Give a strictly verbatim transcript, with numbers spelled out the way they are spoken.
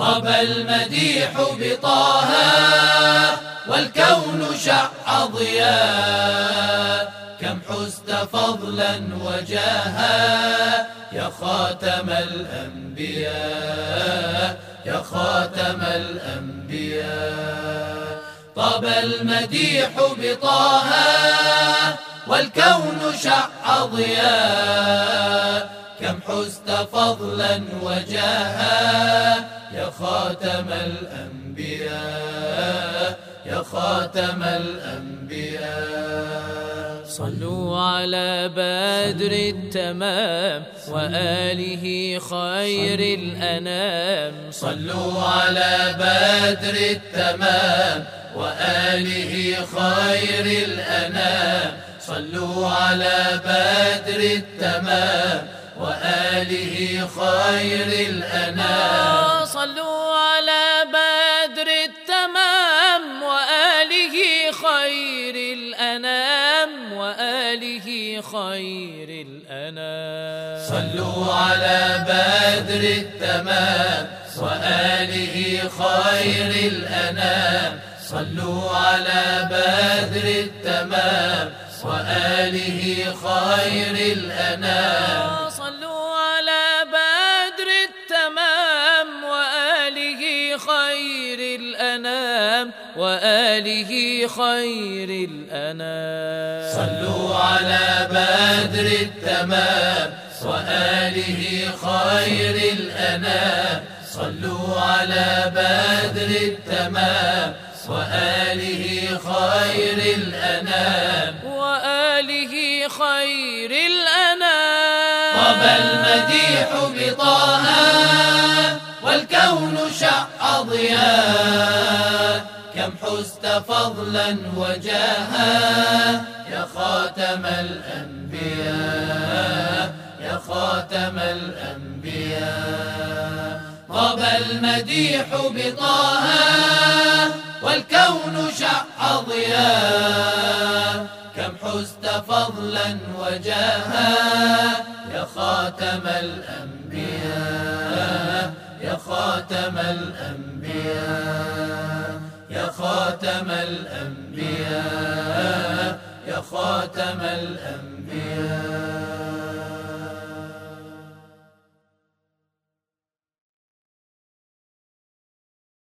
طاب المديح بطه والكون شع ضياء، كم حزت فضلا وجاها يا خاتم الأنبياء، يا خاتم الأنبياء. طاب المديح بطه والكون شع ضياء، كم حزت فضلا وجاها يا خاتم الأنبياء، يا خاتم الأنبياء. صلوا على بدر التمام وآله خير الأنام، صلوا على بدر التمام وآله خير الأنام، صلوا على بدر التمام وآله خير الأنام. صلوا على بدر التمام وآله خير الأنام، وآله خير الأنام. صلوا على بدر التمام وآله خير الأنام، صلوا على بدر التمام وآله خير الأنام. صلوا على بدر التمام وآله خير الأنام، وآله خير الأنام. صلوا على بدر التمام وآله خير الأنام، صلوا على بدر التمام وآله خير الأنام، وآله خير الأنام. طاب المديح بطه والكون شع ضياء، كم حزت فضلا وجاها يا خاتم الأنبياء، يا خاتم الأنبياء. طاب المديح بطه والكون شع ضياء، كم حزت فضلا وجاها يا خاتم الأنبياء، يا خاتم الأنبياء، يا خاتم الأنبياء، يا خاتم الأنبياء.